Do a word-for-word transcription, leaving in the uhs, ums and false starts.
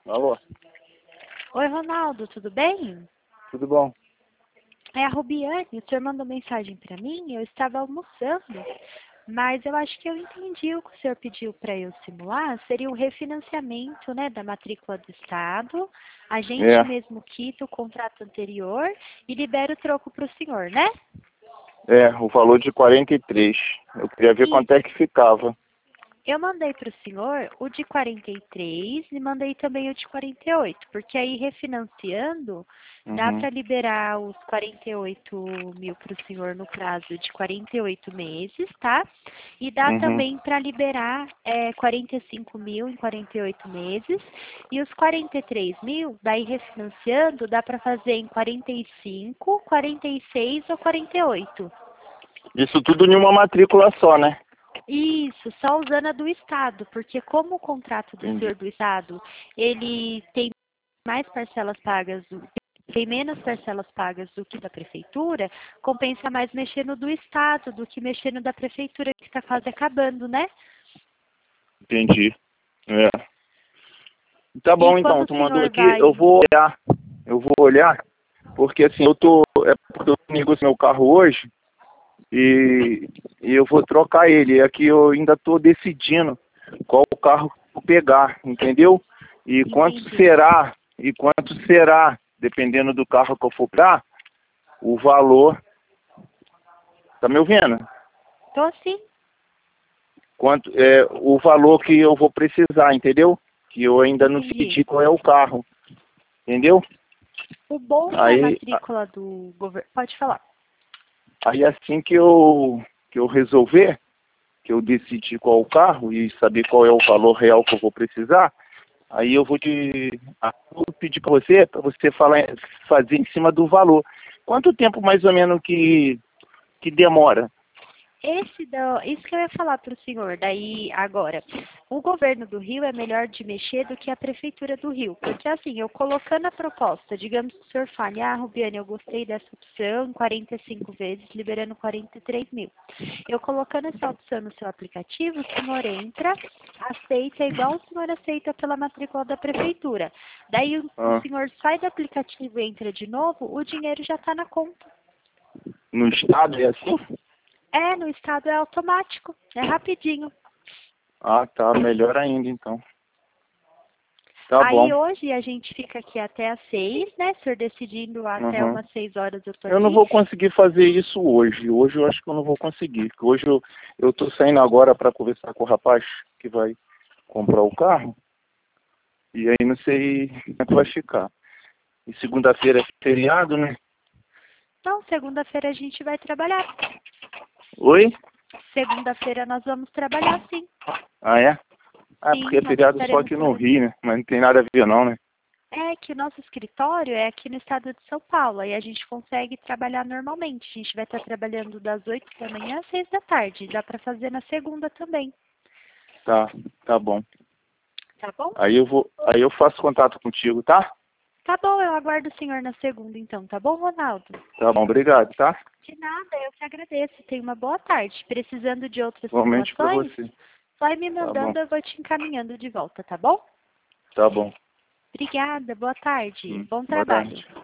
Alô? Oi, Ronaldo, tudo bem? Tudo bom? É a Rubiane, o senhor mandou mensagem para mim, eu estava almoçando, mas eu acho que eu entendi o que o senhor pediu para eu simular, seria o refinanciamento, né, da matrícula do Estado, a gente É, mesmo quita o contrato anterior e libera o troco para o senhor, né? é, o valor de quarenta e três. Eu queria ver E quanto é que ficava. eu mandei para o senhor o de quarenta e três e mandei também o de quarenta e oito, porque aí refinanciando dá Uhum, para liberar os quarenta e oito mil para o senhor no prazo de quarenta e oito meses, tá? E dá uhum. também para liberar é, quarenta e cinco mil em quarenta e oito meses. E os quarenta e três mil, daí refinanciando, dá para fazer em quarenta e cinco, quarenta e seis ou quarenta e oito. Isso tudo em uma matrícula só, né? Isso, só usando a do Estado, porque como o contrato do Entendi. senhor do Estado, ele tem mais parcelas pagas, do- tem menos parcelas pagas do que da Prefeitura, compensa mais mexer no do Estado do que mexer no da Prefeitura, que está quase acabando, né? Entendi. É. Tá E bom então, quando o tu mandou senhor aqui, eu vai... vou olhar. Eu vou olhar, porque assim, eu tô. É porque eu negociei meu carro hoje e, e eu vou trocar ele. Aqui eu ainda tô decidindo qual carro vou pegar, entendeu? E quanto Entendi. será, e quanto será, dependendo do carro que eu for pegar, o valor. Tá me ouvindo? Tô sim. Quanto é o valor que eu vou precisar, entendeu? Que eu ainda não Entendi. decidi qual é o carro, entendeu? O bom da Aí, matrícula do governo... Pode falar. aí assim que eu que eu resolver, que eu decidir qual é o carro e saber qual é o valor real que eu vou precisar, aí eu vou te ah, vou pedir para você, para você falar, fazer em cima do valor. Quanto tempo mais ou menos que que demora? Esse da, isso que eu ia falar para o senhor, daí agora, o governo do Rio é melhor de mexer do que a prefeitura do Rio, porque assim, eu colocando a proposta, digamos que o senhor fale, ah, Rubiane, eu gostei dessa opção, quarenta e cinco vezes, liberando quarenta e três mil. Eu colocando essa opção no seu aplicativo, o senhor entra, aceita igual o senhor aceita pela matrícula da prefeitura. Daí o, o Ah, senhor sai do aplicativo e entra de novo, o dinheiro já está na conta. no estado é assim? É, no estado é automático, é rapidinho. Ah, tá, melhor ainda então. Tá Aí bom. hoje a gente fica aqui até às seis, né? O senhor decidindo até Uhum. umas seis horas eu tô Eu não aqui. vou conseguir fazer isso hoje. Hoje eu acho que eu não vou conseguir. Porque hoje eu, eu tô saindo agora para conversar com o rapaz que vai comprar o carro. E aí não sei como é que vai ficar. E segunda-feira é feriado, né? Então, segunda-feira a gente vai trabalhar. Oi? Segunda-feira nós vamos trabalhar sim. Ah, é? Ah, porque Sim, é nós feriado só estaremos aqui no trabalhando. Rio, né? Mas não tem nada a ver não, né? É que o nosso escritório é aqui no estado de São Paulo e a gente consegue trabalhar normalmente. A gente vai estar trabalhando das oito da manhã às seis da tarde. Dá para fazer na segunda também, Tá, tá bom. tá bom? Aí eu vou, aí eu faço contato contigo, tá? Tá bom, eu aguardo o senhor na segunda então, tá bom, Ronaldo? Tá bom, obrigado, tá? De nada, eu que agradeço. Tenha uma boa tarde. Precisando de outras Igualmente pra simulações, você. vai me Tá bom, mandando, eu vou te encaminhando de volta, tá bom? tá bom. Obrigada, boa tarde. Hum, Bom boa trabalho. tarde.